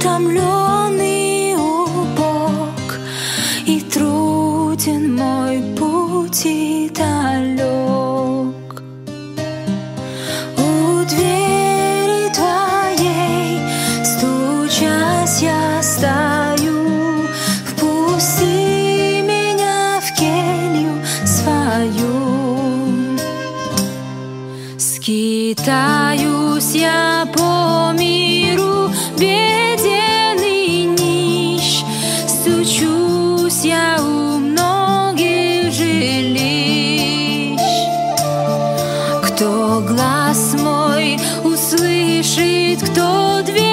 утомленный, убог, и труден мой путь и далек. У двери твоей, стучась, я стою. Впусти меня в келью свою. Скитаюсь я по миру, беден и нищ, стучусь я у многих жилищ. Кто глаз мой услышит, кто дверь